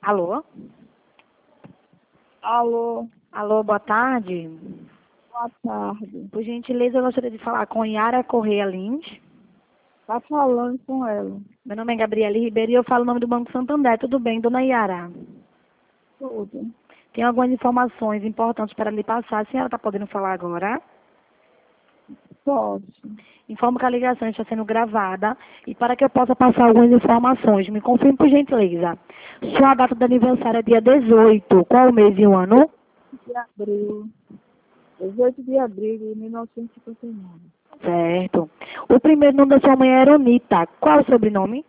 Alô? Alô, Alô, boa tarde. boa tarde. Por gentileza, eu gostaria de falar com Yara Correia Lins. Tá falando com ela. Meu nome é Gabriele Ribeiro e eu falo o nome do Banco Santander. Tudo bem, dona Yara? Tudo. Tem algumas informações importantes para lhe passar. A senhora está podendo falar agora? Posso. Informo que a ligação está sendo gravada e para que eu possa passar algumas informações, me confirme por gentileza. Sua data de aniversário é dia 18. Qual o mês e o ano? De abril. 18 de abril de 1959. Certo. O primeiro nome da sua mãe é Eronita. Qual o sobrenome?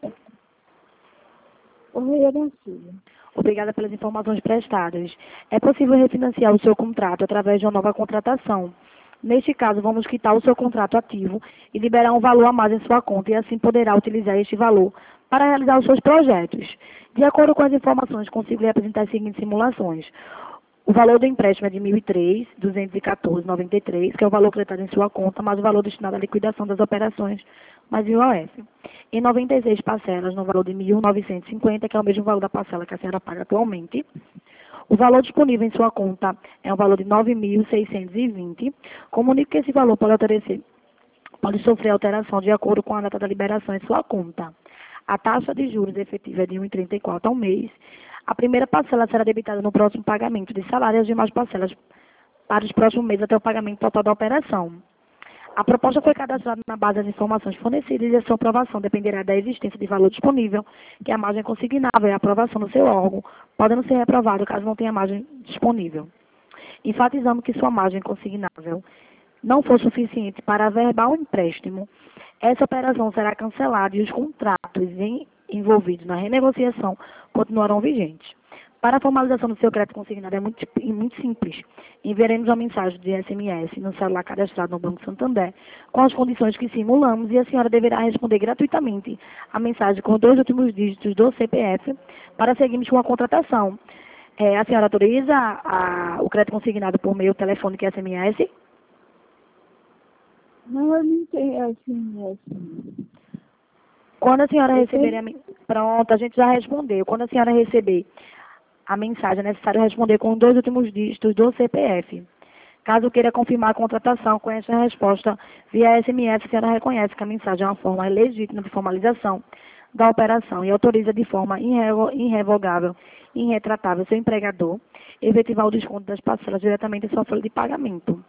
Correia da Silva. Obrigada pelas informações prestadas. É possível refinanciar o seu contrato através de uma nova contratação. Neste caso, vamos quitar o seu contrato ativo e liberar um valor a mais em sua conta e assim poderá utilizar este valor para realizar os seus projetos. De acordo com as informações, consigo lhe apresentar as seguintes simulações. O valor do empréstimo é de R$ 1.003, 214,93, que é o valor creditado em sua conta, mais o valor destinado à liquidação das operações, mais IOF. Em 96 parcelas, no valor de 1.950, que é o mesmo valor da parcela que a senhora paga atualmente. O valor disponível em sua conta é um valor de 9.620. Comunique que esse valor pode sofrer alteração de acordo com a data da liberação em sua conta. A taxa de juros efetiva é de 1,34 ao mês. A primeira parcela será debitada no próximo pagamento de salário e as demais parcelas para os próximos meses até o pagamento total da operação. A proposta foi cadastrada na base das informações fornecidas e a sua aprovação dependerá da existência de valor disponível, que é a margem consignável e a aprovação do seu órgão, podendo ser reprovado caso não tenha margem disponível. Enfatizando que sua margem consignável não for suficiente para averbar o empréstimo, essa operação será cancelada e os contratos envolvidos na renegociação continuarão vigentes. Para a formalização do seu crédito consignado é muito simples. Enviaremos uma mensagem de SMS no celular cadastrado no Banco Santander com as condições que simulamos e a senhora deverá responder gratuitamente a mensagem com os 2 últimos dígitos do CPF para seguirmos com a contratação. A senhora autoriza o crédito consignado por meio telefônico e SMS? Não, eu não tenho assim. Quando a senhora receber Pronto, a gente já respondeu. Quando a senhora receber a mensagem, é necessário responder com os 2 últimos dígitos do CPF. Caso queira confirmar a contratação com esta resposta via SMS, a senhora reconhece que a mensagem é uma forma legítima de formalização da operação e autoriza de forma irrevogável e irretratável seu empregador efetivar o desconto das parcelas diretamente em sua folha de pagamento.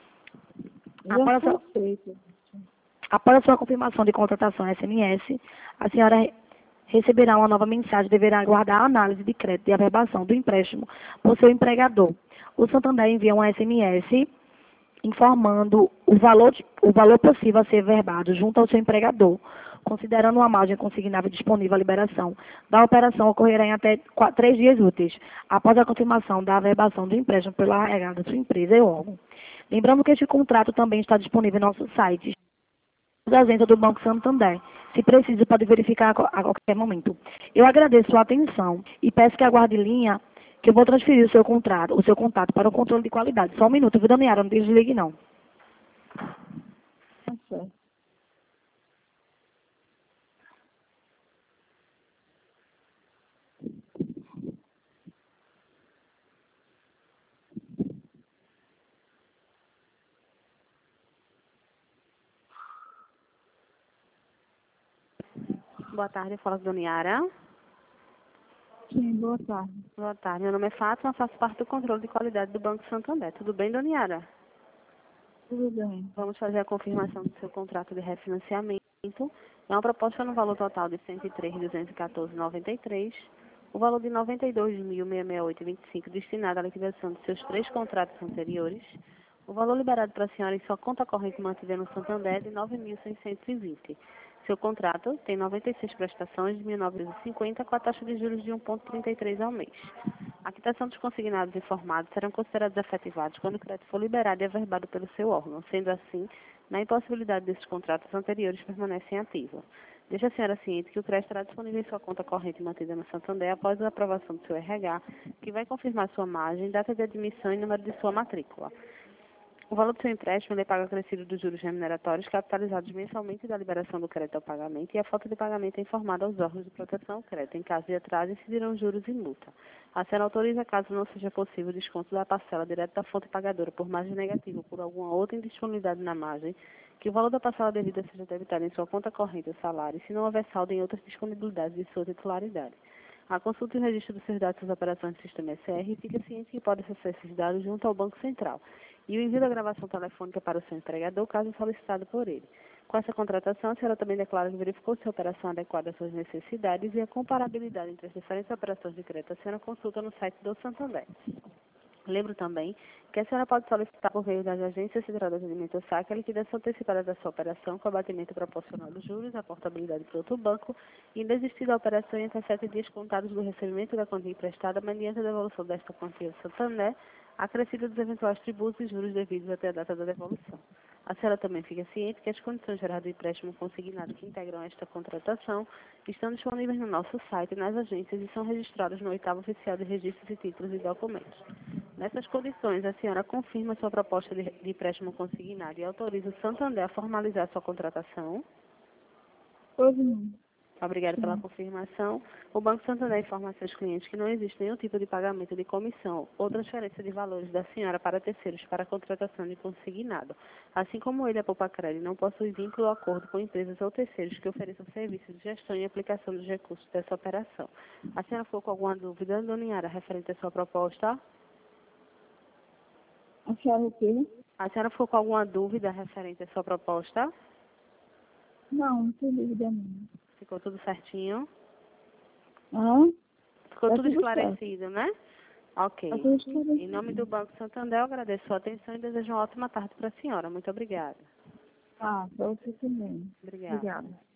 Após a sua confirmação de contratação SMS, a senhora receberá uma nova mensagem e deverá aguardar a análise de crédito e averbação do empréstimo por seu empregador. O Santander envia um SMS informando o valor possível a ser averbado junto ao seu empregador, considerando uma margem consignável disponível à liberação da operação ocorrerá em até 3 dias úteis, após a confirmação da averbação do empréstimo pela agregada da sua empresa e órgão. Lembrando que este contrato também está disponível em nosso site, da agência do Banco Santander. Se precisa, pode verificar a qualquer momento. Eu agradeço sua atenção e peço que aguarde em linha, que eu vou transferir o seu contato para o controle de qualidade. Só um minuto, viu, dona Yara? Não desligue, não. Tá certo. Boa tarde, eu falo com a dona Yara. Sim, boa tarde. Boa tarde, meu nome é Fátima, faço parte do controle de qualidade do Banco Santander. Tudo bem, dona Yara? Tudo bem. Vamos fazer a confirmação do seu contrato de refinanciamento. É uma proposta no valor total de R$ 103.214,93. O valor de R$ 92.668,25 destinado à liquidação de seus 3 contratos anteriores. O valor liberado para a senhora em sua conta corrente mantida no Santander é de R$ 9.620. Seu contrato tem 96 prestações de R$ 1.950 com a taxa de juros de 1,33 ao mês. A quitação dos consignados informados serão considerados efetivados quando o crédito for liberado e averbado pelo seu órgão. Sendo assim, na impossibilidade desses contratos anteriores permanecem ativos. Deixe a senhora ciente que o crédito estará disponível em sua conta corrente mantida no Santander após a aprovação do seu RH, que vai confirmar sua margem, data de admissão e número de sua matrícula. O valor do seu empréstimo ele paga acrescido dos juros remuneratórios capitalizados mensalmente da liberação do crédito ao pagamento e a falta de pagamento é informada aos órgãos de proteção ao crédito. Em caso de atraso, incidirão juros e multa. A senhora autoriza, caso não seja possível o desconto da parcela direto da fonte pagadora por margem negativa ou por alguma outra indisponibilidade na margem, que o valor da parcela devida seja debitado em sua conta corrente ou salário, se não houver saldo em outras disponibilidades de sua titularidade. A consulta e o registro dos seus dados das operações do sistema SR e fica ciente que pode acessar esses dados junto ao Banco Central e o envio da gravação telefônica para o seu empregador, caso solicitado por ele. Com essa contratação, a senhora também declara que verificou se a operação é adequada às suas necessidades e a comparabilidade entre as diferentes operações de crédito a senhora consulta no site do Santander. Lembro também que a senhora pode solicitar por meio das agências centrais de atendimento ao saque a liquidação antecipada da sua operação com abatimento proporcional dos juros, a portabilidade para outro banco e desistir da operação em até 7 dias contados do recebimento da quantia emprestada mediante a devolução desta quantia ao Santander, acrescida dos eventuais tributos e juros devidos até a data da devolução. A senhora também fica ciente que as condições gerais do empréstimo consignado que integram esta contratação estão disponíveis no nosso site e nas agências e são registradas no 8º Oficial de Registros e Títulos e Documentos. Nessas condições, a senhora confirma sua proposta de empréstimo consignado e autoriza o Santander a formalizar sua contratação? Pois não. Obrigada pela Sim. confirmação. O Banco Santander informa a seus clientes que não existe nenhum tipo de pagamento de comissão ou transferência de valores da senhora para terceiros para a contratação de consignado. Assim como ele, a Poupa-Cred, não possui vínculo ou acordo com empresas ou terceiros que ofereçam serviços de gestão e aplicação dos recursos dessa operação. A senhora ficou com alguma dúvida, dona Yara, referente à sua proposta? A senhora o quê? A senhora ficou com alguma dúvida referente à sua proposta? Não tem dúvida não. Ficou tudo certinho? Ah, Ficou tá tudo tudo esclarecido, né? Ok. Tá tudo esclarecido. Em nome do Banco Santander, eu agradeço a sua atenção e desejo uma ótima tarde para a senhora. Muito obrigada. Ah, para você também. Obrigada. Obrigada.